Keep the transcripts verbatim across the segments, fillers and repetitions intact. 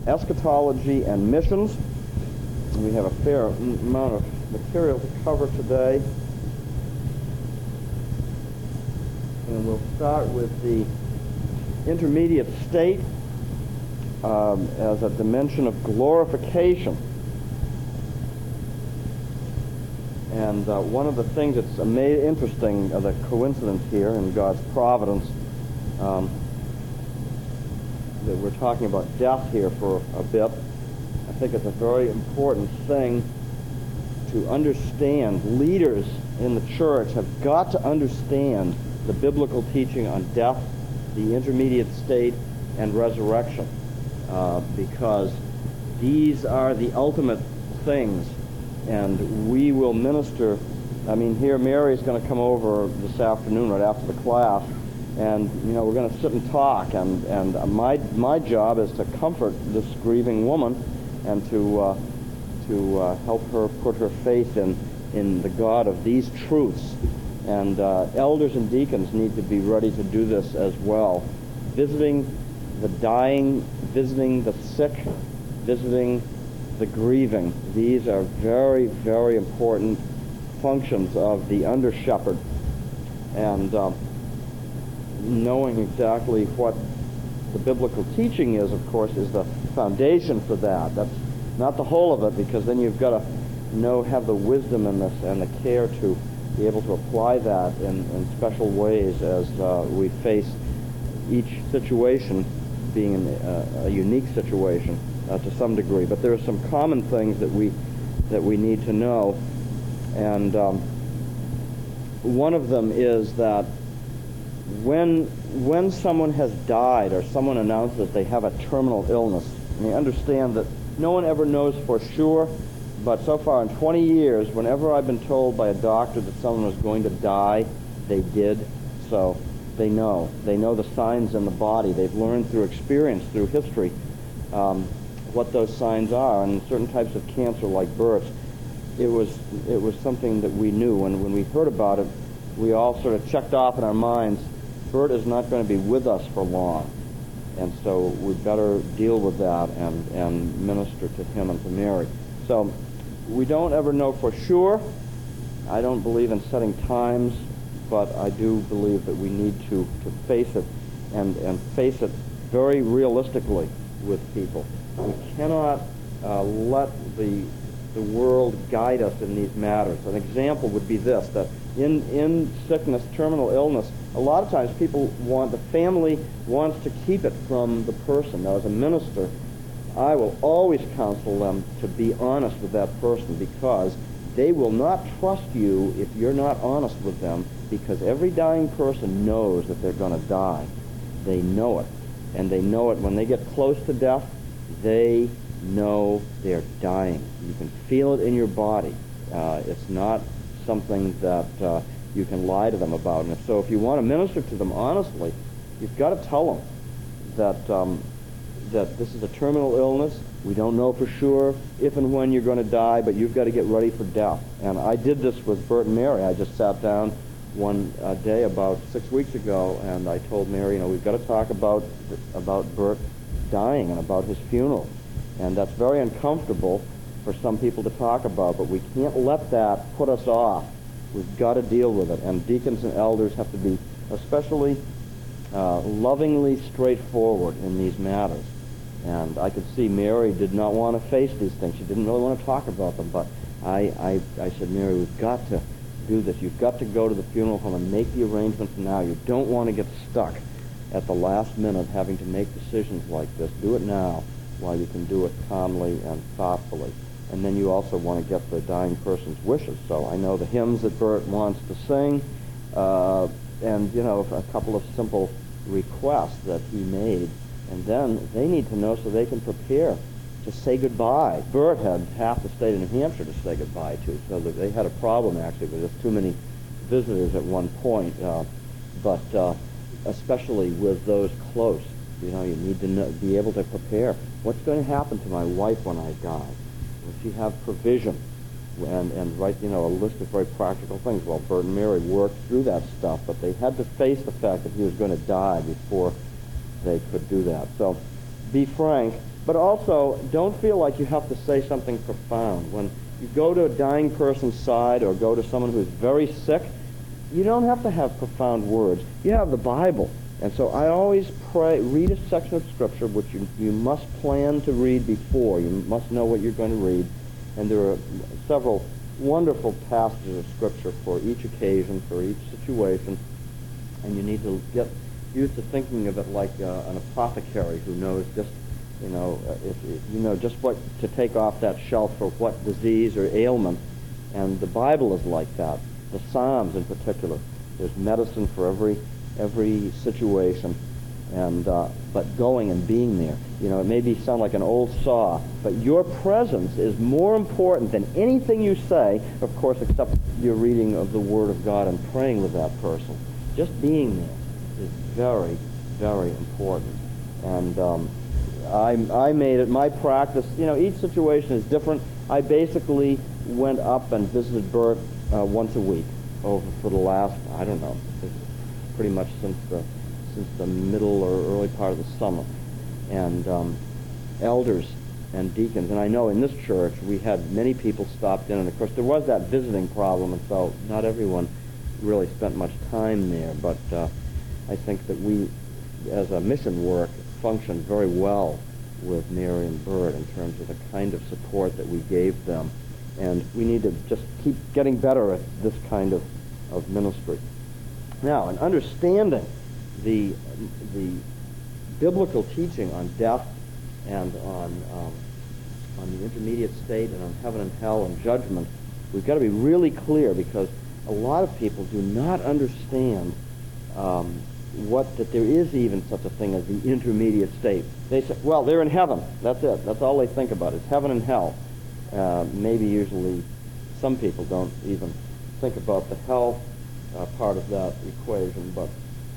eschatology and missions. We have a fair amount of material to cover today. And we'll start with the intermediate state um, as a dimension of glorification. And uh, one of the things that's ama- interesting, uh, the coincidence here in God's providence, um, that we're talking about death here for a bit. I think it's a very important thing to understand. Leaders in the church have got to understand the biblical teaching on death, the intermediate state, and resurrection, uh, because these are the ultimate things, and we will minister. I mean, here Mary's going to come over this afternoon right after the class, and you know we're going to sit and talk, and and my my job is to comfort this grieving woman, and to uh, to uh, help her put her faith in in the God of these truths. And uh, elders and deacons need to be ready to do this as well, visiting the dying, visiting the sick, visiting the grieving. These are very, very important functions of the under-shepherd. And uh, knowing exactly what the biblical teaching is, of course, is the foundation for that. That's not the whole of it, because then you've got to know, have the wisdom and the, and the care to be able to apply that in, in special ways as uh, we face each situation being in a, a unique situation uh, to some degree. But there are some common things that we that we need to know, and um, one of them is that when when someone has died or someone announces that they have a terminal illness, and you understand that no one ever knows for sure. But so far in twenty years, whenever I've been told by a doctor that someone was going to die, they did. So they know. They know the signs in the body. They've learned through experience, through history, um, what those signs are. And certain types of cancer, like Bert's, it was it was something that we knew. And when we heard about it, we all sort of checked off in our minds, Bert is not going to be with us for long. And so we'd better deal with that and, and minister to him and to Mary. So we don't ever know for sure. I don't believe in setting times, but I do believe that we need to, to face it and, and face it very realistically with people. We cannot uh, let the, the world guide us in these matters. An example would be this, that in, in sickness, terminal illness, a lot of times people want, the family wants to keep it from the person. Now, as a minister, I will always counsel them to be honest with that person, because they will not trust you if you're not honest with them, because every dying person knows that they're going to die. They know it. And they know it when they get close to death. They know they're dying. You can feel it in your body. Uh, it's not something that uh, you can lie to them about. And so if you want to minister to them honestly, you've got to tell them that um, that this is a terminal illness. We don't know for sure if and when you're going to die, but you've got to get ready for death. And I did this with Bert and Mary. I just sat down one uh, day about six weeks ago, and I told Mary, you know, we've got to talk about about Bert dying and about his funeral. And that's very uncomfortable for some people to talk about, but we can't let that put us off. We've got to deal with it. And deacons and elders have to be especially uh, lovingly straightforward in these matters. And I could see Mary did not want to face these things. She didn't really want to talk about them. But I, I, I said, Mary, we've got to do this. You've got to go to the funeral home and make the arrangements now. You don't want to get stuck at the last minute having to make decisions like this. Do it now while you can do it calmly and thoughtfully. And then you also want to get the dying person's wishes. So I know the hymns that Bert wants to sing, uh, and, you know, a couple of simple requests that he made. And then they need to know so they can prepare to say goodbye. Bert had half the state of New Hampshire to say goodbye to, so that they had a problem, actually, with just too many visitors at one point. Uh, but uh, especially with those close, you know, you need to know, be able to prepare. What's going to happen to my wife when I die? Will she have provision? And, and write, you know, a list of very practical things. Well, Bert and Mary worked through that stuff, but they had to face the fact that he was going to die before they could do that. So be frank, But also, don't feel like you have to say something profound. When you go to a dying person's side or go to someone who's very sick, you don't have to have profound words. You have the Bible. And so I always pray, read a section of Scripture, which you, you must plan to read before. You must know what you're going to read. And there are several wonderful passages of Scripture for each occasion, for each situation. And you need to get used to thinking of it like uh, an apothecary who knows just, you know, uh, if, if you know just what to take off that shelf for what disease or ailment. And the Bible is like that. The Psalms in particular. There's medicine for every every situation, and uh, but going and being there. You know, it may be sound like an old saw, but your presence is more important than anything you say, of course, except your reading of the Word of God and praying with that person. Just being there is very, very important. And um, I, I made it my practice. You know, each situation is different. I basically went up and visited Bert uh, once a week over for the last, I don't know, pretty much since the since the middle or early part of the summer. And um, elders and deacons, and I know in this church we had many people stopped in, and of course there was that visiting problem, and so not everyone really spent much time there, but uh, I think that we, as a mission work, functioned very well with Mary and Bert in terms of the kind of support that we gave them, and we need to just keep getting better at this kind of, of ministry. Now, in understanding the the biblical teaching on death and on um, on the intermediate state and on heaven and hell and judgment, we've got to be really clear, because a lot of people do not understand um, what that there is even such a thing as the intermediate state. They say, well, they're in heaven. That's it. That's all they think about is heaven and hell. Uh, maybe usually some people don't even think about the hell Uh, part of that equation, but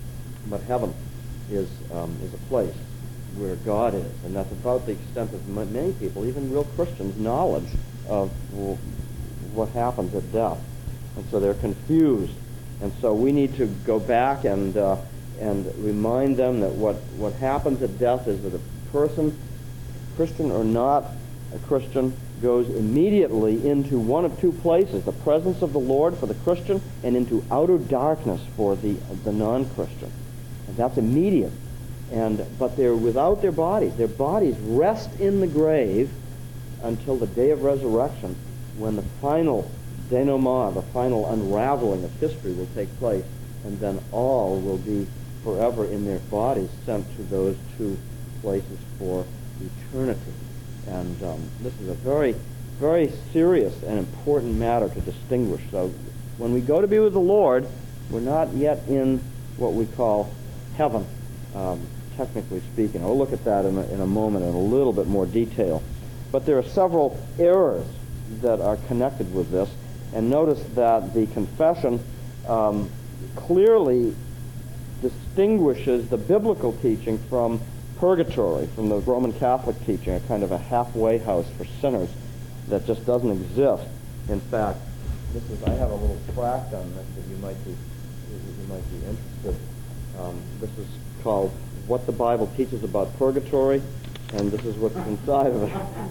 but heaven is um, is a place where God is, and that's about the extent of m- many people, even real Christians, knowledge of w- what happens at death, and so they're confused, and so we need to go back and uh, and remind them that what what happens at death is that a person, Christian or not a Christian, goes immediately into one of two places: the presence of the Lord for the Christian, and into outer darkness for the the non-Christian. And that's immediate. And but they're without their bodies. Their bodies rest in the grave until the day of resurrection, when the final denouement, the final unraveling of history will take place, and then all will be forever in their bodies sent to those two places for eternity. And um, this is a very, very serious and important matter to distinguish. So when we go to be with the Lord, we're not yet in what we call heaven, um, technically speaking. I'll look at that in a, in a moment in a little bit more detail. But there are several errors that are connected with this. And notice that the confession um, clearly distinguishes the biblical teaching from purgatory, from the Roman Catholic teaching, a kind of a halfway house for sinners that just doesn't exist. In fact, this is I have a little tract on this that you might be you might be interested. Um, this is called "What the Bible Teaches About Purgatory," and this is what's inside of it.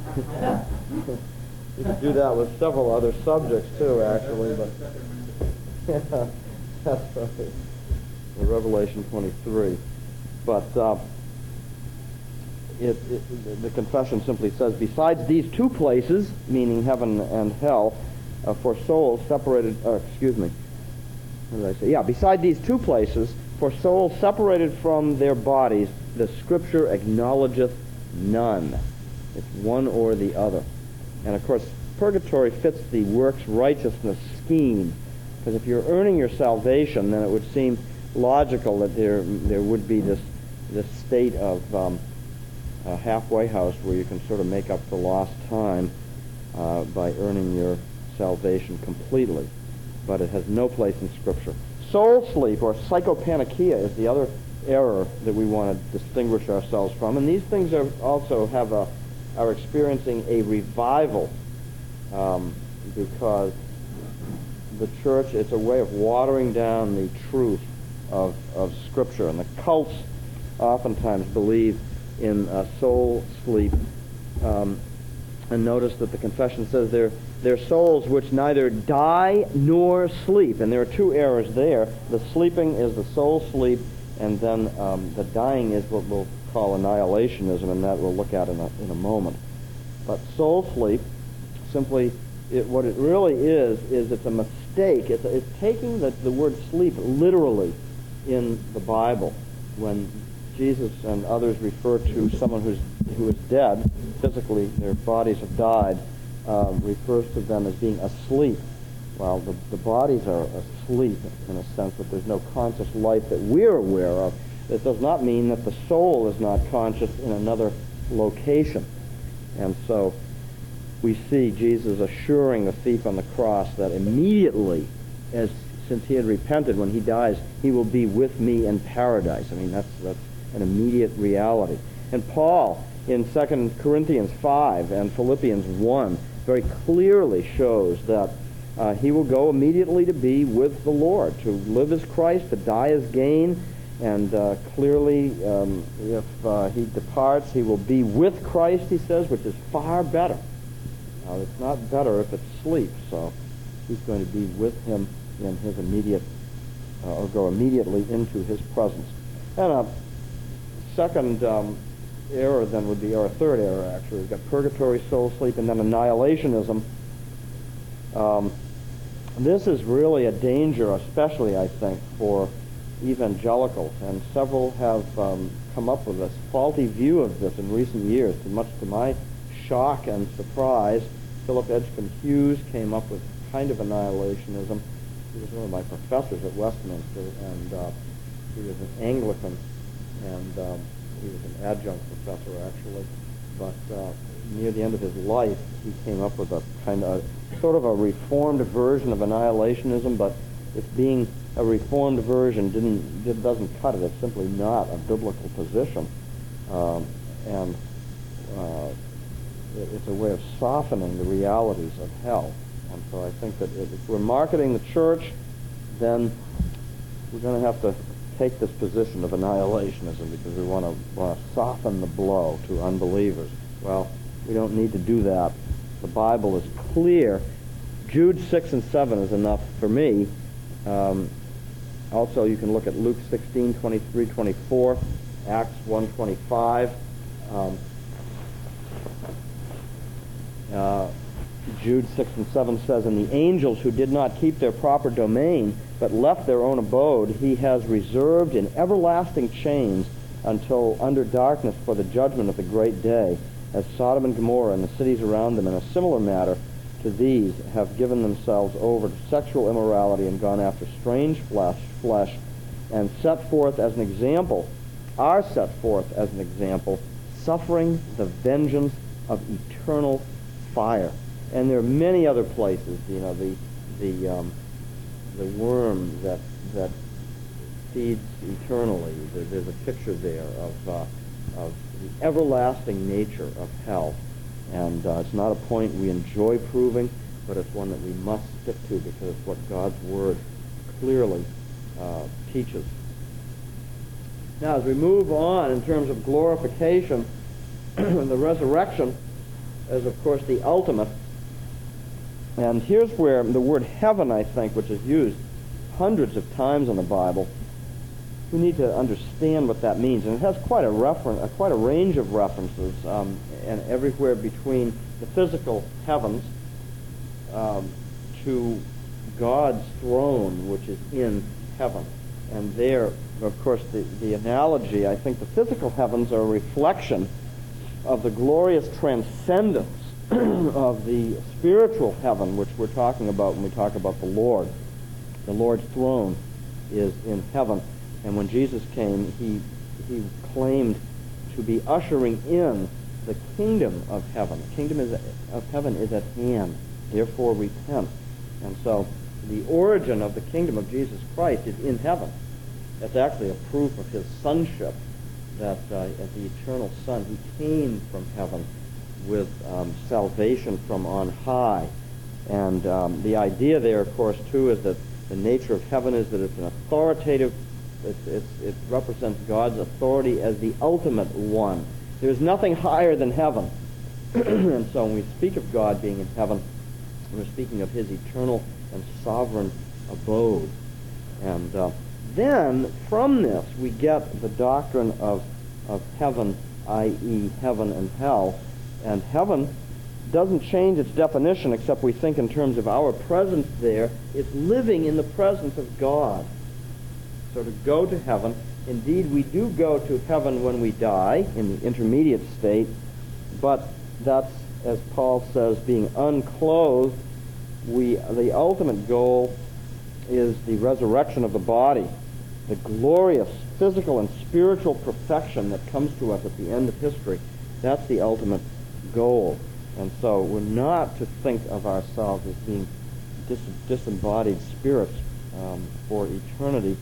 You could do that with several other subjects too, actually, but yeah, that's right. Revelation twenty-three, but. Uh, It, it, the confession simply says, besides these two places, meaning heaven and hell, uh, for souls separated, uh, excuse me, what did I say? Yeah, beside these two places, for souls separated from their bodies, the Scripture acknowledgeth none. It's one or the other. And of course, purgatory fits the works righteousness scheme, because if you're earning your salvation, then it would seem logical that there there would be this this state of um, a halfway house where you can sort of make up for lost time uh, by earning your salvation completely. But it has no place in Scripture. Soul sleep, or psychopanachia, is the other error that we want to distinguish ourselves from. And these things are also have a, are experiencing a revival um, because the church, it's a way of watering down the truth of, of Scripture. And the cults oftentimes believe in uh, soul sleep. Um, and notice that the confession says they're, they're souls which neither die nor sleep. And there are two errors there. The sleeping is the soul sleep, and then um, the dying is what we'll call annihilationism, and that we'll look at in a, in a moment. But soul sleep, simply, it, what it really is, is it's a mistake. It's, a, it's taking the, the word sleep literally in the Bible. When Jesus and others refer to someone who's who is dead, physically their bodies have died, uh, refers to them as being asleep. Well, the, the bodies are asleep in a sense that there's no conscious life that we're aware of. It does not mean that the soul is not conscious in another location. And so we see Jesus assuring the thief on the cross that immediately, as since he had repented, when he dies, he will be with me in paradise. I mean, that's, that's an immediate reality. And Paul, in Second Corinthians five and Philippians one, very clearly shows that uh, he will go immediately to be with the Lord. To live as Christ, to die as gain, and uh, clearly, um, if uh, he departs, he will be with Christ, he says, which is far better. Now, it's not better if it's sleep, so he's going to be with him in his immediate, uh, or go immediately into his presence. And a second um, error then would be, or a third error actually, we've got purgatory, soul sleep, and then annihilationism. Um, this is really a danger, especially, I think, for evangelicals, and several have um, come up with a faulty view of this in recent years. To much to my shock and surprise, Philip Edgecombe Hughes came up with kind of annihilationism. He was one of my professors at Westminster, and uh, he was an Anglican, and um, he was an adjunct professor actually. But uh, near the end of his life, he came up with a kind of sort of a reformed version of annihilationism, but it's being a reformed version didn't it doesn't cut it. It's simply not a biblical position, um, and uh, it, it's a way of softening the realities of hell. And so I think that if we're marketing the church, then we're going to have to take this position of annihilationism because we want to want to soften the blow to unbelievers. Well, we don't need to do that. The Bible is clear. Jude six and seven is enough for me. Um, also, you can look at Luke sixteen, twenty-three, twenty-four, Acts one twenty-five. Um, uh, Jude six and seven says, "And the angels who did not keep their proper domain, but left their own abode, he has reserved in everlasting chains until under darkness for the judgment of the great day, as Sodom and Gomorrah and the cities around them in a similar matter to these have given themselves over to sexual immorality and gone after strange flesh, flesh, and set forth as an example, are set forth as an example, suffering the vengeance of eternal fire." And there are many other places, you know, the the um, the worm that that feeds eternally. There, there's a picture there of uh, of the everlasting nature of hell, and uh, it's not a point we enjoy proving, but it's one that we must stick to because it's what God's Word clearly uh, teaches. Now, as we move on in terms of glorification, the resurrection is, of course, the ultimate. And here's where the word heaven, I think, which is used hundreds of times in the Bible, we need to understand what that means. And it has quite a reference, uh, quite a range of references, um, and everywhere between the physical heavens um, to God's throne, which is in heaven. And there, of course, the, the analogy, I think the physical heavens are a reflection of the glorious transcendence of the spiritual heaven, which we're talking about when we talk about the Lord. The Lord's throne is in heaven. And when Jesus came, he, he claimed to be ushering in the kingdom of heaven. The kingdom is, of heaven is at hand. Therefore, repent. And so the origin of the kingdom of Jesus Christ is in heaven. That's actually a proof of his sonship, that uh, as the eternal Son, he came from heaven with um, salvation from on high. And um, the idea there, of course, too, is that the nature of heaven is that it's an authoritative, it's, it's, it represents God's authority as the ultimate one. There's nothing higher than heaven. And so when we speak of God being in heaven, we're speaking of his eternal and sovereign abode. And uh, then from this we get the doctrine of, of heaven, that is heaven and hell. And heaven doesn't change its definition except we think in terms of our presence there. It's living in the presence of God. So to go to heaven, indeed we do go to heaven when we die in the intermediate state, but that's, as Paul says, being unclothed. We, the ultimate goal is the resurrection of the body, the glorious physical and spiritual perfection that comes to us at the end of history. That's the ultimate goal. And so we're not to think of ourselves as being dis- disembodied spirits um, for eternity.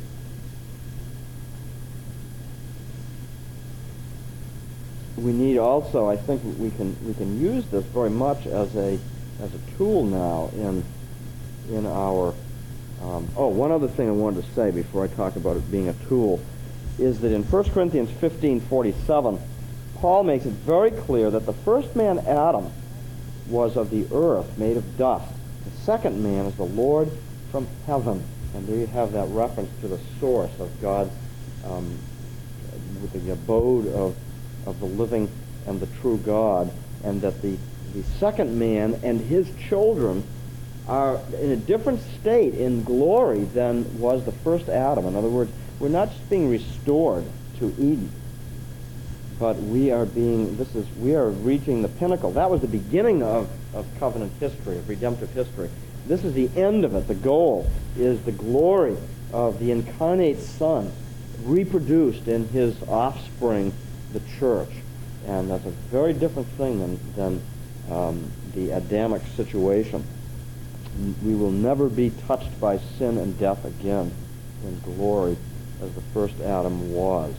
We need also, I think we can we can use this very much as a as a tool now in in our um, oh one other thing I wanted to say before I talk about it being a tool is that in First Corinthians fifteen forty-seven, Paul makes it very clear that the first man, Adam, was of the earth, made of dust. The second man is the Lord from heaven. And there you have that reference to the source of God's, um, with the abode of, of the living and the true God, and that the, the second man and his children are in a different state in glory than was the first Adam. In other words, we're not just being restored to Eden, but we are being, this is, we are reaching the pinnacle. That was the beginning of, of covenant history, of redemptive history. This is the end of it. The goal is the glory of the incarnate Son, reproduced in his offspring, the church. And that's a very different thing than, than um, the Adamic situation. We will never be touched by sin and death again in glory as the first Adam was.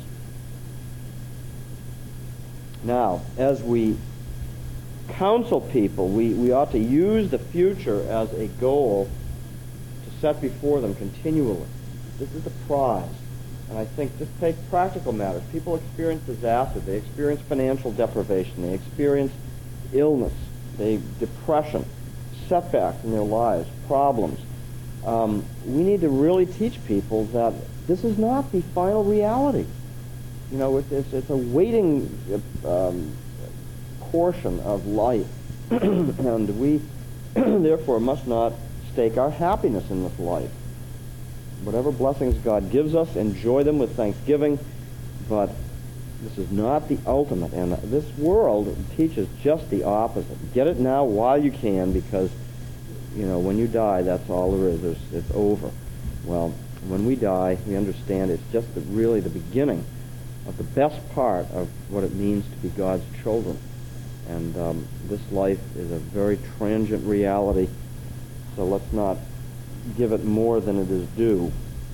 Now, as we counsel people, we, we ought to use the future as a goal to set before them continually. This is the prize. And I think, just take practical matters. People experience disaster. They experience financial deprivation. They experience illness. They depression, setbacks in their lives, problems. Um, we need to really teach people that this is not the final reality. You know, it's, it's, it's a waiting um, portion of life, and we therefore must not stake our happiness in this life. Whatever blessings God gives us, enjoy them with thanksgiving, but this is not the ultimate, and this world teaches just the opposite. Get it now while you can, because, you know, when you die, that's all there is. There's, it's over. Well, when we die, we understand it's just the, really the beginning of the best part of what it means to be God's children. And um, this life is a very transient reality, so let's not give it more than it is due.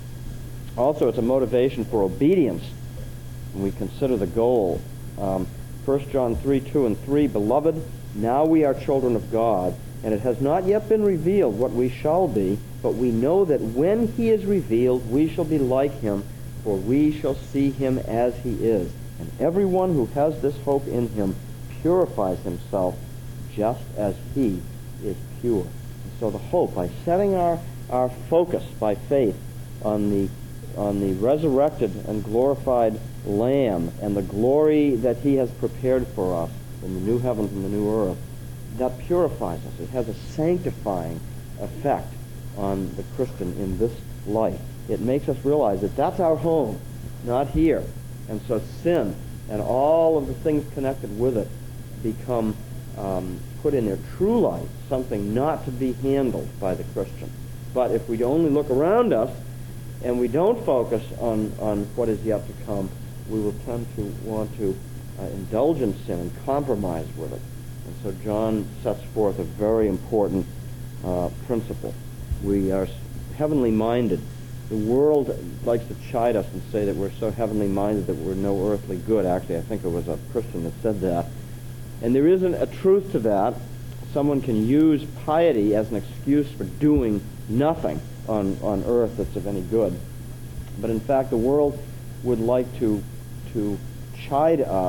Also, it's a motivation for obedience when we consider the goal. Um, First John three, two and three, Beloved, now we are children of God, and it has not yet been revealed what we shall be, but we know that when he is revealed, we shall be like him, for we shall see him as he is. And everyone who has this hope in him purifies himself just as he is pure. And so the hope, by setting our, our focus by faith on the, on the resurrected and glorified Lamb and the glory that he has prepared for us in the new heavens and the new earth, that purifies us. It has a sanctifying effect on the Christian in this life. It makes us realize that that's our home, not here. And so sin and all of the things connected with it become um, put in their true light, something not to be handled by the Christian. But if we only look around us and we don't focus on, on what is yet to come, we will tend to want to uh, indulge in sin and compromise with it. And so John sets forth a very important uh, principle. We are heavenly minded. The world likes to chide us and say that we're so heavenly minded that we're no earthly good. Actually, I think it was a Christian that said that. And there isn't a truth to that. Someone can use piety as an excuse for doing nothing on, on earth that's of any good. But in fact, the world would like to, to chide us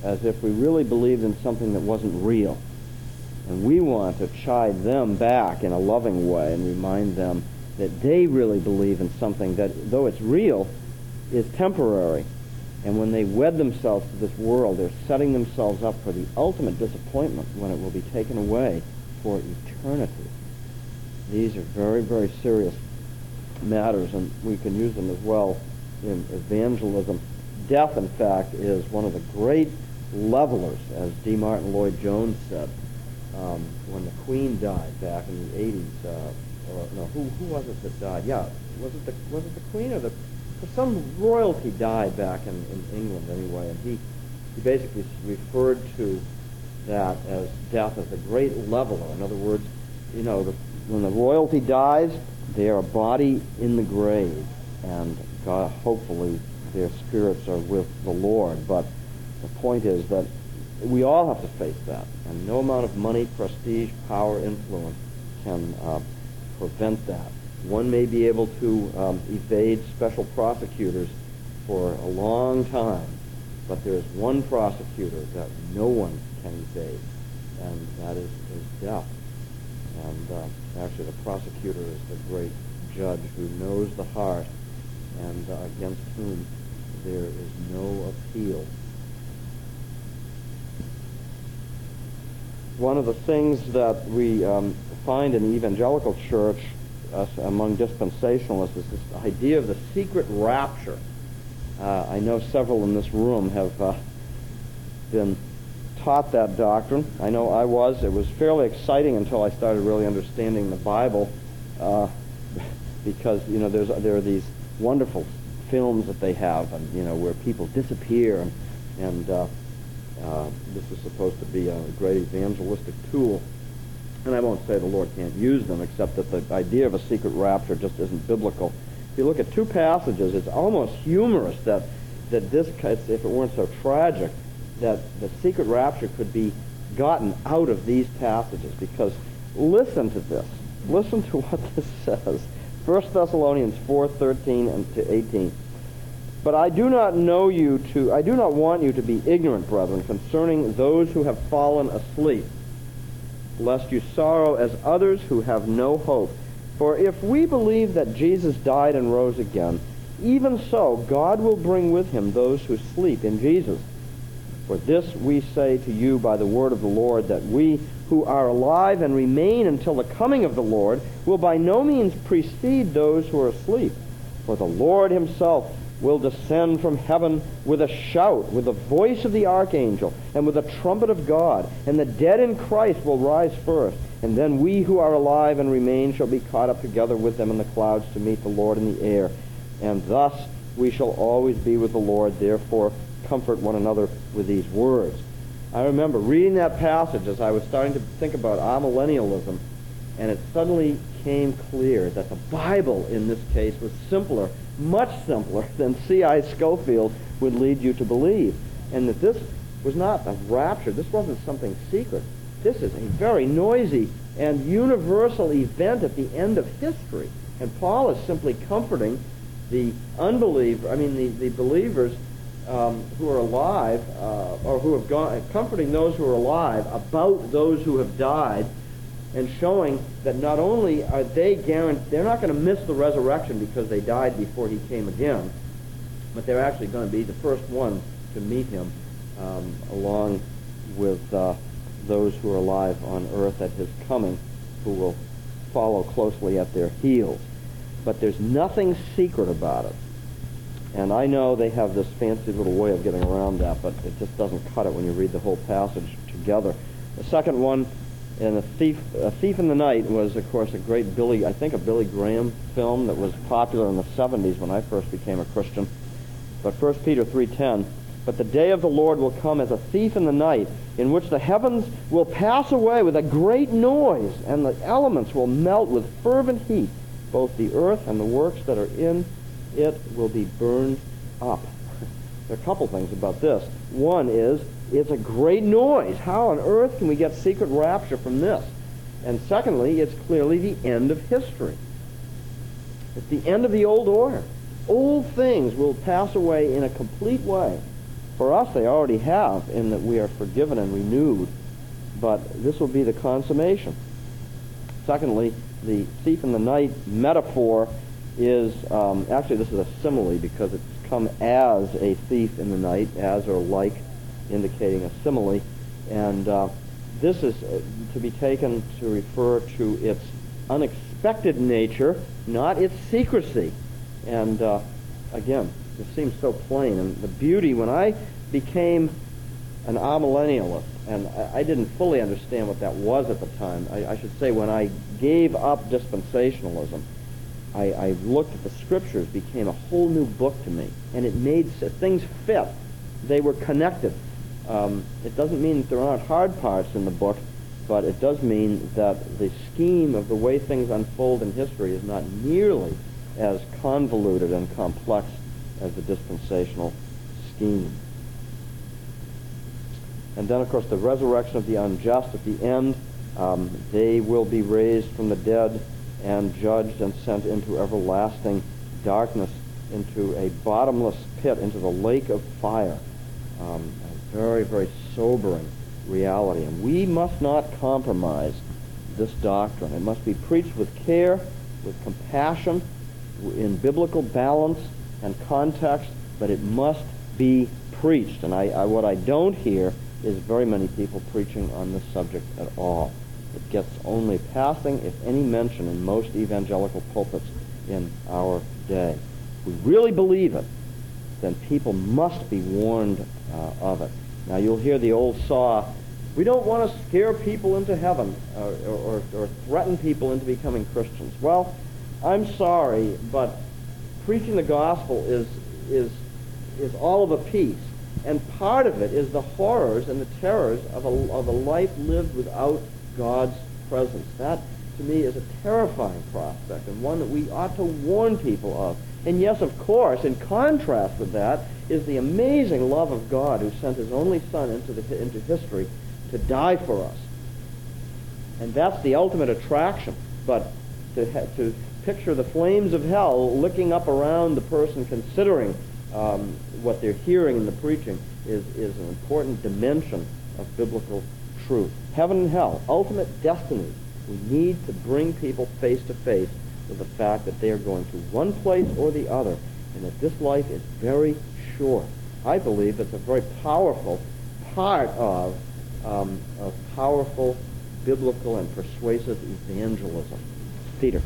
as if we really believed in something that wasn't real. And we want to chide them back in a loving way and remind them that they really believe in something that, though it's real, is temporary. And when they wed themselves to this world, they're setting themselves up for the ultimate disappointment when it will be taken away for eternity. These are very, very serious matters, and we can use them as well in evangelism. Death, in fact, is one of the great levelers, as D. Martin Lloyd-Jones said. Um, when the Queen died back in the eighties, uh, or no, who who was it that died? Yeah, was it the was it the Queen or the some royalty died back in, in England anyway, and he he basically referred to that as death as a great leveler. In other words, you know, the, when the royalty dies, they are a body in the grave, and God, hopefully their spirits are with the Lord. But the point is that we all have to face that, and no amount of money, prestige, power, influence can uh, prevent that. One may be able to um, evade special prosecutors for a long time, but there is one prosecutor that no one can evade, and that is, is death. And uh, actually the prosecutor is the great judge who knows the heart and uh, against whom there is no appeal. One of the things that we um, find in the evangelical church uh, among dispensationalists is this idea of the secret rapture. Uh, I know several in this room have uh, been taught that doctrine. I know I was. It was fairly exciting until I started really understanding the Bible, uh, because you know there's there are these wonderful films that they have, and you know where people disappear, and, and uh, uh, this is supposed to be a great evangelistic tool. And I won't say the Lord can't use them, except that the idea of a secret rapture just isn't biblical. If you look at two passages, it's almost humorous that that this, if it weren't so tragic, that the secret rapture could be gotten out of these passages. Because listen to this. Listen to what this says. First Thessalonians four thirteen and to eighteen. But I do not know you to, I do not want you to be ignorant, brethren, concerning those who have fallen asleep, lest you sorrow as others who have no hope. For if we believe that Jesus died and rose again, even so God will bring with him those who sleep in Jesus. For this we say to you by the word of the Lord, that we who are alive and remain until the coming of the Lord will by no means precede those who are asleep. For the Lord himself will descend from heaven with a shout, with the voice of the archangel, and with the trumpet of God, and the dead in Christ will rise first. And then we who are alive and remain shall be caught up together with them in the clouds to meet the Lord in the air. And thus we shall always be with the Lord. Therefore comfort one another with these words. I remember reading that passage as I was starting to think about amillennialism, and it suddenly came clear that the Bible in this case was simpler, much simpler than C I Scofield would lead you to believe. And that this was not a rapture. This wasn't something secret. This is a very noisy and universal event at the end of history. And Paul is simply comforting the unbeliever, I mean the, the believers um, who are alive, uh, or who have gone, comforting those who are alive about those who have died, and showing that not only are they guaranteed, they're not going to miss the resurrection because they died before he came again, but they're actually going to be the first ones to meet him, um, along with uh, those who are alive on earth at his coming, who will follow closely at their heels. But there's nothing secret about it. And I know they have this fancy little way of getting around that, but it just doesn't cut it when you read the whole passage together. The second one, and a thief, a Thief in the Night, was, of course, a great Billy, I think a Billy Graham film that was popular in the seventies when I first became a Christian. But First Peter three ten, but the day of the Lord will come as a thief in the night, in which the heavens will pass away with a great noise, and the elements will melt with fervent heat. Both the earth and the works that are in it will be burned up. There are a couple things about this. One is, it's a great noise. How on earth can we get secret rapture from this? And secondly, it's clearly the end of history. It's the end of the old order. Old things will pass away in a complete way. For us, they already have, in that we are forgiven and renewed, but this will be the consummation. Secondly, the thief in the night metaphor is, um, actually this is a simile because it's come as a thief in the night, as or like, indicating a simile, and uh, this is uh, to be taken to refer to its unexpected nature, not its secrecy. And uh, again, it seems so plain. And the beauty, when I became an amillennialist, and I, I didn't fully understand what that was at the time. I, I should say when I gave up dispensationalism, I, I looked at the scriptures, became a whole new book to me, and it made things fit. They were connected. Um, it doesn't mean that there aren't hard parts in the book, but it does mean that the scheme of the way things unfold in history is not nearly as convoluted and complex as the dispensational scheme. And then, of course, the resurrection of the unjust at the end. Um, they will be raised from the dead and judged and sent into everlasting darkness, into a bottomless pit, into the lake of fire. Um, a very, very sobering reality. And we must not compromise this doctrine. It must be preached with care, with compassion, in biblical balance and context, but it must be preached. And I, I, what I don't hear is very many people preaching on this subject at all. It gets only passing, if any, mention in most evangelical pulpits in our day. If we really believe it, then people must be warned uh, of it. Now, you'll hear the old saw, we don't want to scare people into heaven uh, or, or, or threaten people into becoming Christians. Well, I'm sorry, but preaching the gospel is, is, is all of a piece. And part of it is the horrors and the terrors of a, of a life lived without God's presence. That, to me, is a terrifying prospect, and one that we ought to warn people of. And yes, of course, in contrast with that is the amazing love of God who sent his only Son into, the, into history to die for us. And that's the ultimate attraction. But to, ha- to picture the flames of hell licking up around the person considering um, what they're hearing in the preaching is, is an important dimension of biblical truth. Heaven and hell, ultimate destiny. We need to bring people face to face with the fact that they are going to one place or the other, and that this life is very short. I believe it's a very powerful part of, um, of powerful biblical and persuasive evangelism. Peter.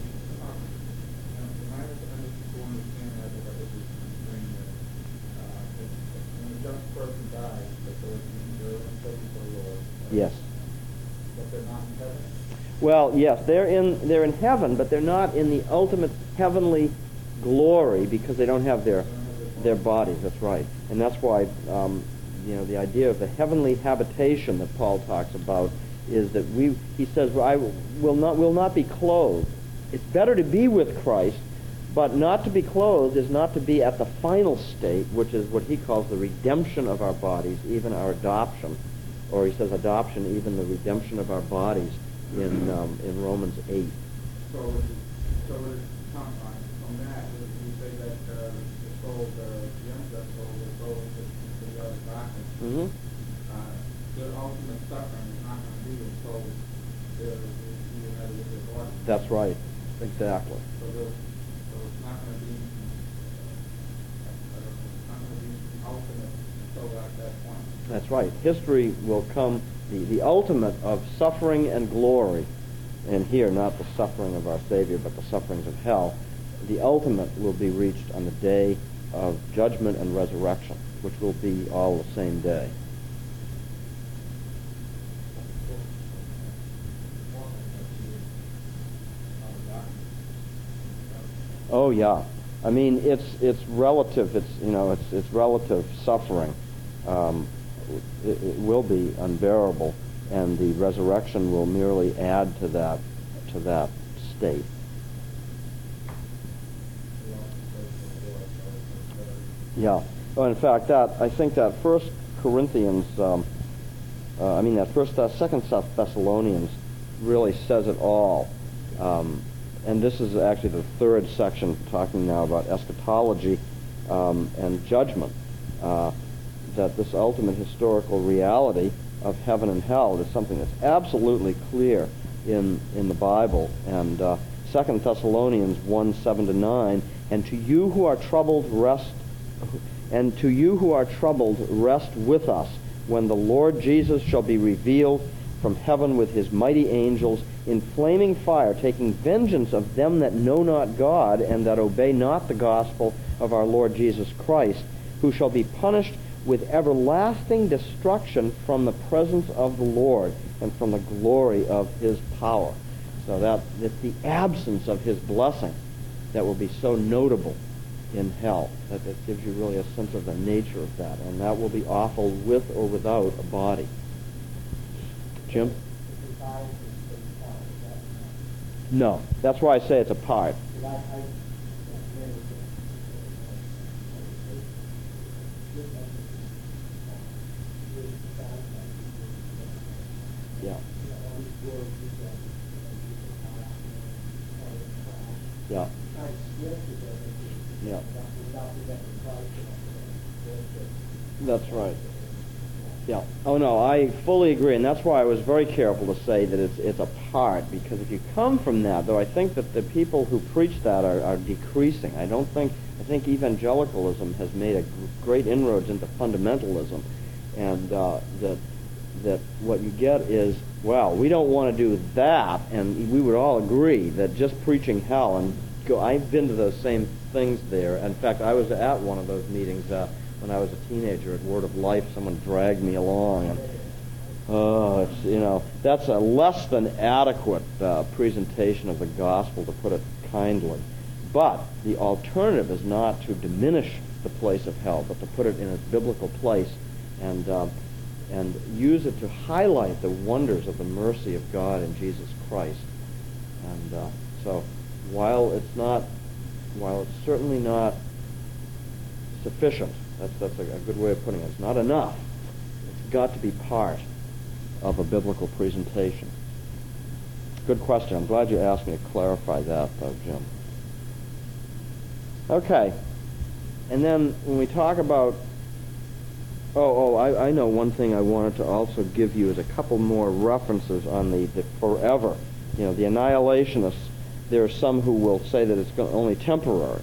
Yes. But they're not in heaven? Well, yes, they're in they're in heaven, but they're not in the ultimate heavenly glory because they don't have their their bodies. That's right, and that's why um, you know the idea of the heavenly habitation that Paul talks about is that we. He says, well, "I will not will not be clothed." It's better to be with Christ, but not to be clothed is not to be at the final state, which is what he calls the redemption of our bodies, even our adoption. Or he says adoption, even the redemption of our bodies in um, in Romans eight. So, so it comes from that. You say that uh, the soul, the, the unjust soul, will go into, into the other darkness. Mm-hmm. Uh, the ultimate suffering is not going to be until the you have the body. That's right. Exactly. So, the, so it's not going to be uh, it's not going to be ultimate until at that point. That's right. History will come, the, the ultimate of suffering and glory, and here not the suffering of our Savior, but the sufferings of hell. The ultimate will be reached on the day of judgment and resurrection, which will be all the same day. Oh yeah, I mean it's it's relative. It's you know it's it's relative suffering. Um, It, it will be unbearable, and the resurrection will merely add to that to that state. Yeah. Well, in fact, that I think that First Corinthians, um, uh, I mean that First, uh, Second Thessalonians, really says it all. Um, and this is actually the third section, talking now about eschatology um, and judgment. Uh, that this ultimate historical reality of heaven and hell is something that's absolutely clear in in the Bible. And uh, Second Thessalonians one, seven to nine, and to you who are troubled, rest, and to you who are troubled, rest with us when the Lord Jesus shall be revealed from heaven with his mighty angels in flaming fire, taking vengeance of them that know not God and that obey not the gospel of our Lord Jesus Christ, who shall be punished with everlasting destruction from the presence of the Lord and from the glory of his power. So that it's the absence of his blessing that will be so notable in hell. That, that gives you really a sense of the nature of that. And that will be awful with or without a body. Jim? No. That's why I say it's a part. Yeah. Yeah. Yeah. That's right. Yeah. Oh no, I fully agree, and that's why I was very careful to say that it's it's a part, because if you come from that, though, I think that the people who preach that are, are decreasing. I don't think I think evangelicalism has made a great inroads into fundamentalism, and uh, that that what you get is, well, we don't want to do that, and we would all agree that just preaching hell and go. I've been to those same things there. In fact, I was at one of those meetings uh, when I was a teenager at Word of Life. Someone dragged me along, and oh, it's, you know, that's a less than adequate uh, presentation of the gospel, to put it kindly. But the alternative is not to diminish the place of hell, but to put it in its biblical place, and uh, and use it to highlight the wonders of the mercy of God in Jesus Christ. And uh, so, while it's not, while it's certainly not sufficient, that's that's a, a good way of putting it. It's not enough. It's got to be part of a biblical presentation. Good question. I'm glad you asked me to clarify that, though, Jim. Okay. And then when we talk about Oh, oh, I, I know one thing I wanted to also give you is a couple more references on the, the forever. You know, the annihilationists, there are some who will say that it's only temporary.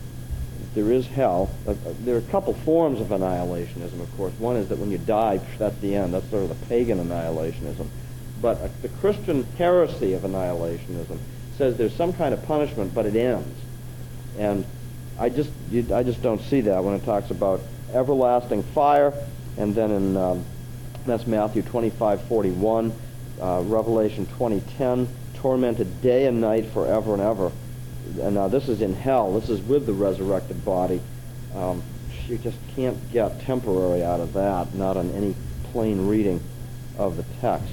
There is hell. Uh, there are a couple forms of annihilationism, of course. One is that when you die, that's the end. That's sort of the pagan annihilationism. But uh, the Christian heresy of annihilationism says there's some kind of punishment, but it ends. And I just, you, I just don't see that when it talks about everlasting fire, and then in um, that's Matthew twenty-five forty-one, uh, Revelation twenty ten, tormented day and night forever and ever. And now this is in hell. This is with the resurrected body. Um, you just can't get temporary out of that, not on any plain reading of the text.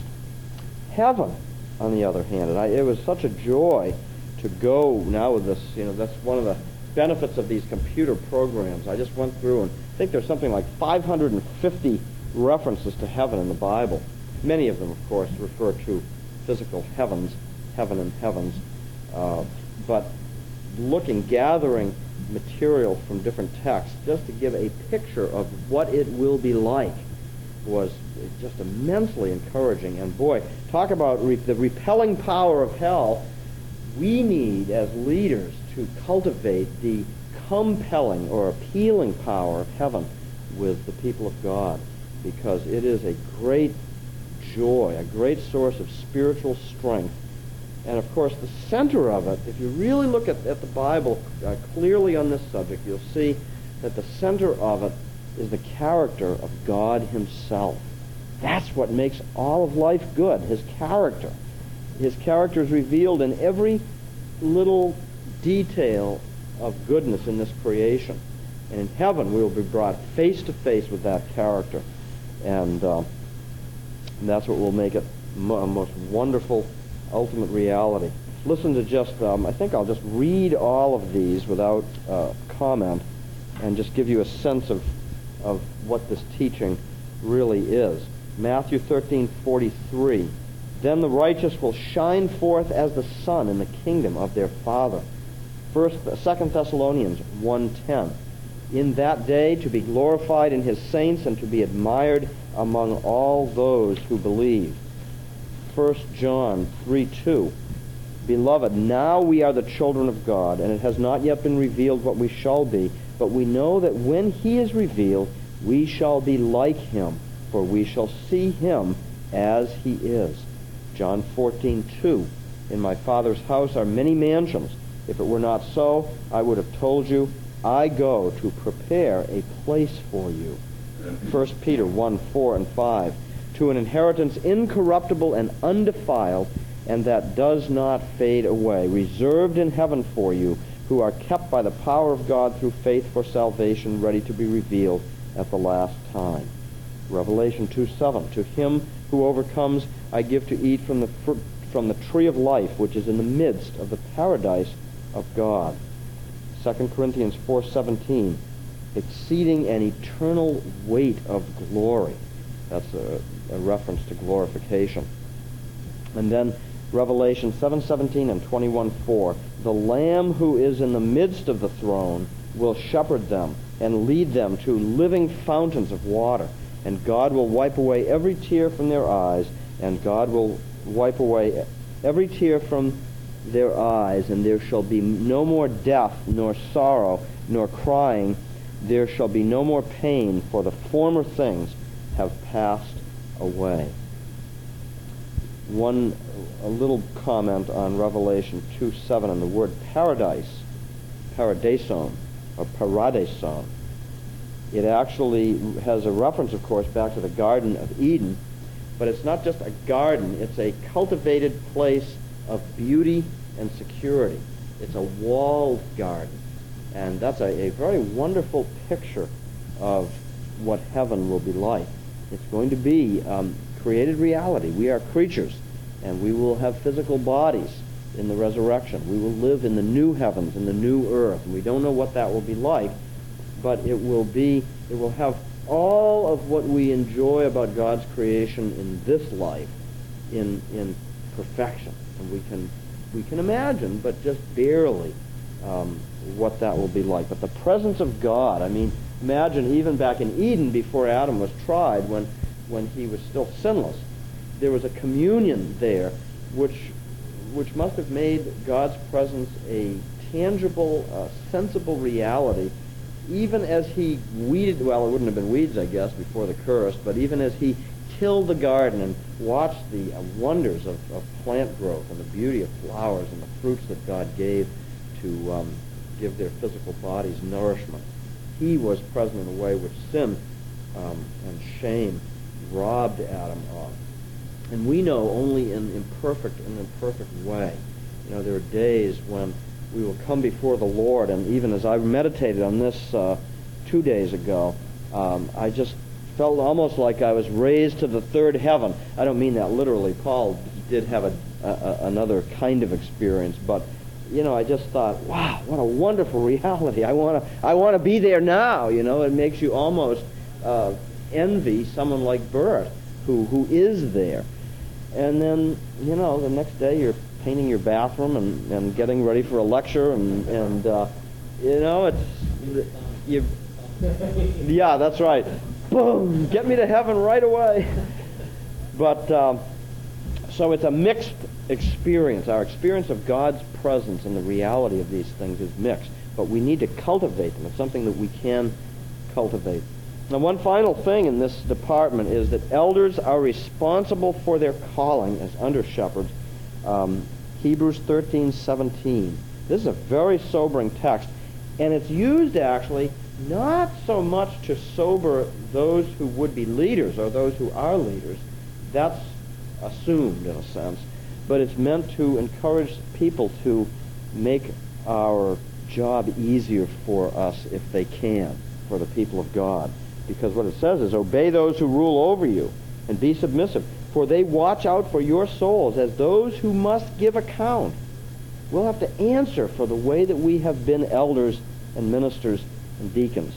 Heaven, on the other hand, and I, it was such a joy to go now with this. You know, that's one of the benefits of these computer programs. I just went through, and I think there's something like five hundred fifty references to heaven in the Bible. Many of them, of course, refer to physical heavens, heaven and heavens. Uh, but looking, gathering material from different texts, just to give a picture of what it will be like, was just immensely encouraging. And boy, talk about re- the repelling power of hell. We need, as leaders, to cultivate the compelling or appealing power of heaven with the people of God, because it is a great joy, a great source of spiritual strength. And of course, the center of it, if you really look at, at the Bible uh, clearly on this subject, you'll see that the center of it is the character of God himself. That's what makes all of life good, his character. His character is revealed in every little detail of goodness in this creation. And in heaven, we will be brought face to face with that character. And, uh, and that's what will make it mo- a most wonderful, ultimate reality. Listen to just, um, I think I'll just read all of these without uh, comment, and just give you a sense of, of what this teaching really is. Matthew thirteen forty-three. Then the righteous will shine forth as the sun in the kingdom of their Father. First, Second Thessalonians one ten. in that day to be glorified in his saints and to be admired among all those who believe. First John three two. Beloved, now we are the children of God, and it has not yet been revealed what we shall be, but we know that when he is revealed, we shall be like him, for we shall see him as he is. John fourteen two. In my Father's house are many mansions. If it were not so, I would have told you, I go to prepare a place for you. First Peter one four and five. To an inheritance incorruptible and undefiled, and that does not fade away, reserved in heaven for you, who are kept by the power of God through faith for salvation, ready to be revealed at the last time. Revelation two seven. To him who overcomes, I give to eat from the fr- from the tree of life, which is in the midst of the paradise of God. Second Corinthians four seventeen. Exceeding an eternal weight of glory. That's a, a reference to glorification. And then Revelation seven seventeen and twenty-one four. The Lamb who is in the midst of the throne will shepherd them and lead them to living fountains of water. And God will wipe away every tear from their eyes, and God will wipe away every tear from their eyes, and there shall be no more death, nor sorrow, nor crying. There shall be no more pain, for the former things have passed away. One a little comment on Revelation two seven and the word paradise, paradison, or paradison. It actually has a reference, of course, back to the Garden of Eden, but it's not just a garden, it's a cultivated place of beauty and security. It's a walled garden. And that's a, a very wonderful picture of what heaven will be like. It's going to be um, created reality. We are creatures, and we will have physical bodies in the resurrection. We will live in the new heavens and the new earth. And we don't know what that will be like, but it will be, it will have all of what we enjoy about God's creation in this life in in perfection. And we can we can imagine, but just barely, um, what that will be like. But the presence of God, I mean, imagine even back in Eden before Adam was tried, when when he was still sinless, there was a communion there which which must have made God's presence a tangible, uh, sensible reality, even as he weeded, well, it wouldn't have been weeds, I guess, before the curse, but even as he tilled the garden and watched the uh, wonders of, of plant growth and the beauty of flowers and the fruits that God gave to um, give their physical bodies nourishment. He was present in a way which sin um, and shame robbed Adam of. And we know only in imperfect, in an imperfect way. You know, there are days when we will come before the Lord, and even as I meditated on this uh, two days ago, um, I just felt almost like I was raised to the third heaven. I don't mean that literally. Paul did have a, a, another kind of experience, but you know, I just thought, wow, what a wonderful reality. I want to I want to be there now. You know, it makes you almost uh, envy someone like Bert, who who is there. And then, you know, the next day you're painting your bathroom and, and getting ready for a lecture, and, and uh, you know, it's, you, yeah, that's right. Boom, get me to heaven right away. But, um, so it's a mixed experience. Our experience of God's presence and the reality of these things is mixed, but we need to cultivate them. It's something that we can cultivate. Now, one final thing in this department is that elders are responsible for their calling as under-shepherds. Um, Hebrews thirteen seventeen. This is a very sobering text, and it's used actually not so much to sober those who would be leaders or those who are leaders. That's assumed in a sense, but it's meant to encourage people to make our job easier for us if they can, for the people of God. Because what it says is, obey those who rule over you and be submissive, for they watch out for your souls as those who must give account. We'll have to answer for the way that we have been elders and ministers and deacons.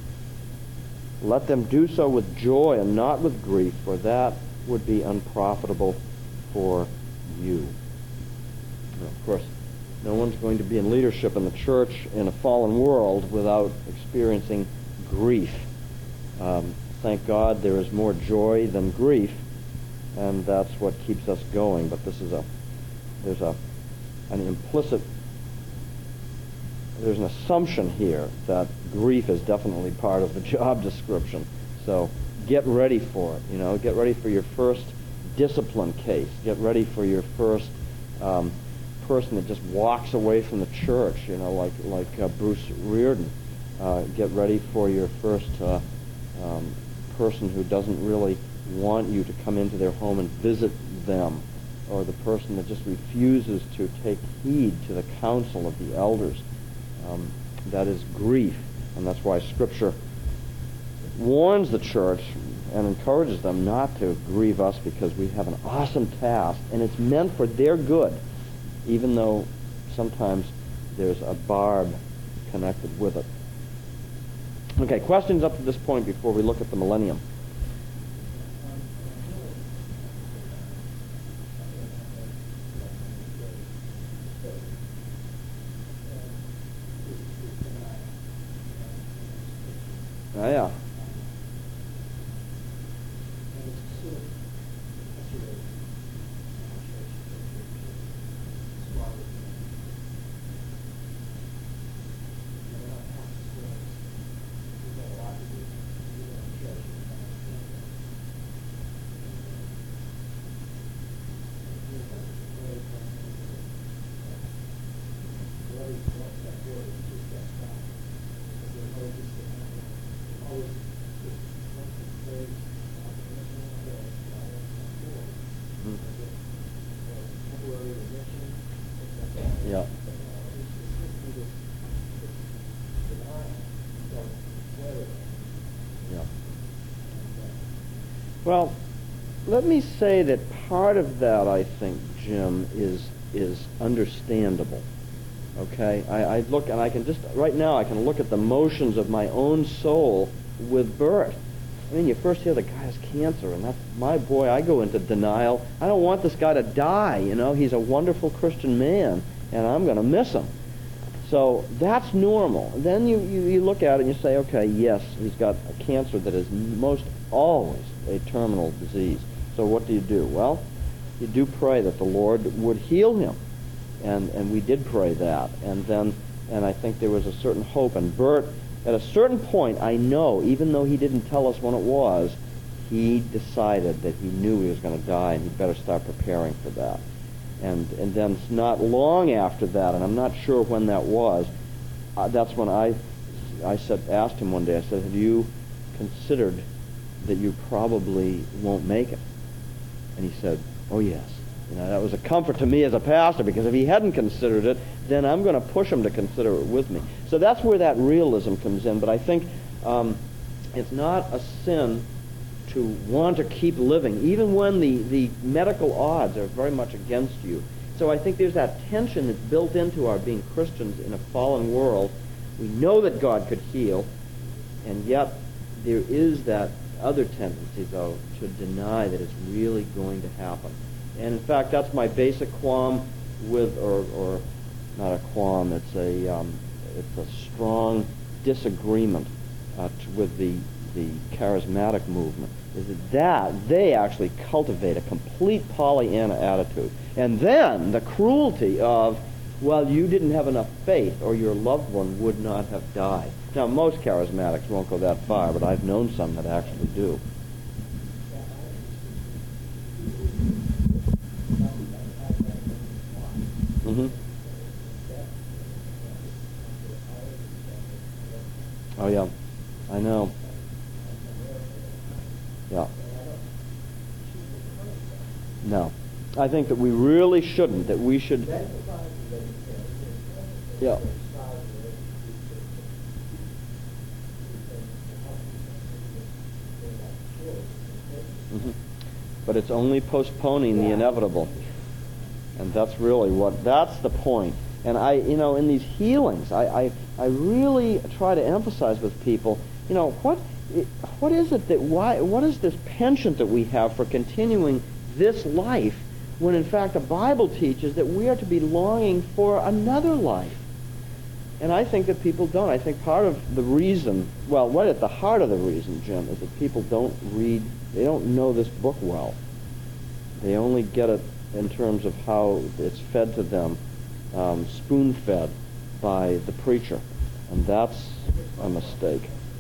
Let them do so with joy and not with grief, for that would be unprofitable for you. Now, of course, No one's going to be in leadership in the church in a fallen world without experiencing grief. Um, thank God there is more joy than grief, and that's what keeps us going. But this is a, there's a, an implicit, there's an assumption here that grief is definitely part of the job description. So get ready for it, you know, get ready for your first discipline case. Get ready for your first um, person that just walks away from the church, you know, like, like uh, Bruce Reardon. Uh, get ready for your first uh, um, person who doesn't really want you to come into their home and visit them, or the person that just refuses to take heed to the counsel of the elders. Um, that is grief, and that's why Scripture warns the church and encourages them not to grieve us, because we have an awesome task, and it's meant for their good, even though sometimes there's a barb connected with it. Okay, questions up to this point before we look at the millennium? Oh, yeah. Yeah. Yeah. Well, let me say that part of that, I think, Jim, is is understandable. Okay, I, I look and I can just right now I can look at the motions of my own soul with Bert. I mean, you first hear the guy has cancer, and that's my boy. I go into denial. I don't want this guy to die. You know, he's a wonderful Christian man, and I'm going to miss him. So that's normal. Then you, you, you look at it and you say, okay, yes, he's got a cancer that is most always a terminal disease. So what do you do? Well, you do pray that the Lord would heal him. And and we did pray that. And then, and I think there was a certain hope. And Bert, at a certain point, I know, even though he didn't tell us when it was, he decided that he knew he was going to die, and he'd better start preparing for that. And and then not long after that, and I'm not sure when that was, uh, that's when I, I said, asked him one day, I said, have you considered that you probably won't make it? And he said, oh yes. You know, that was a comfort to me as a pastor, because if he hadn't considered it, then I'm going to push him to consider it with me. So that's where that realism comes in. But I think um, it's not a sin to want to keep living, even when the, the medical odds are very much against you. So I think there's that tension that's built into our being Christians in a fallen world. We know that God could heal, and yet there is that other tendency, though, to deny that it's really going to happen. And in fact, that's my basic qualm with, or, or not a qualm, it's a, um, it's a strong disagreement uh, t- with the, the charismatic movement, is that, that they actually cultivate a complete Pollyanna attitude. And then the cruelty of, well, you didn't have enough faith, or your loved one would not have died. Now, most charismatics won't go that far, but I've known some that actually do. Mm-hmm. Oh, yeah. I know. Yeah. No. I think that we really shouldn't, that we should... Yeah. Mm-hmm. But it's only postponing the inevitable. And that's really what, that's the point. And I, you know, in these healings, I, I, I really try to emphasize with people, you know, what, what is it that, why, what is this penchant that we have for continuing this life when in fact the Bible teaches that we are to be longing for another life. And I think that people don't. I think part of the reason, well, right at the heart of the reason, Jim, is that people don't read, they don't know this book well. They only get it in terms of how it's fed to them, um, spoon-fed by the preacher. And that's a mistake.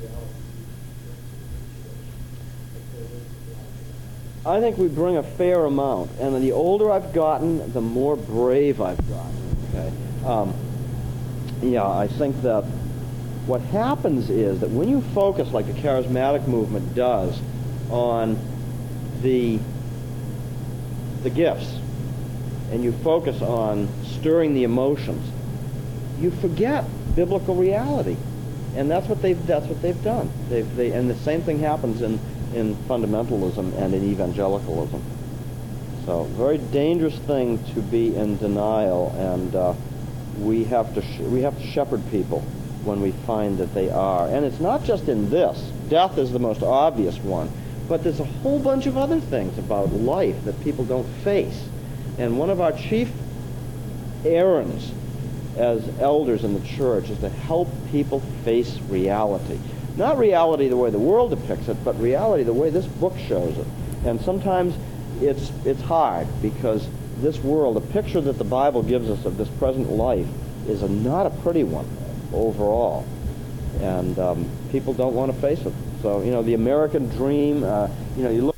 I think we bring a fair amount, and the older I've gotten, the more brave I've gotten. Okay, um, yeah, I think that what happens is that when you focus, like the charismatic movement does, on the the gifts, and you focus on stirring the emotions, you forget biblical reality, and that's what they've that's what they've done. They've they and the same thing happens in. in fundamentalism and in evangelicalism. So, very dangerous thing to be in denial, and uh, we have to sh we have to shepherd people when we find that they are. And it's not just in this. Death is the most obvious one, but there's a whole bunch of other things about life that people don't face. And one of our chief errands as elders in the church is to help people face reality. Not reality the way the world depicts it, but reality the way this book shows it. And sometimes it's it's hard, because this world, the picture that the Bible gives us of this present life, is a, not a pretty one overall. And um, people don't want to face it. So, you know, the American dream, uh, you know, you look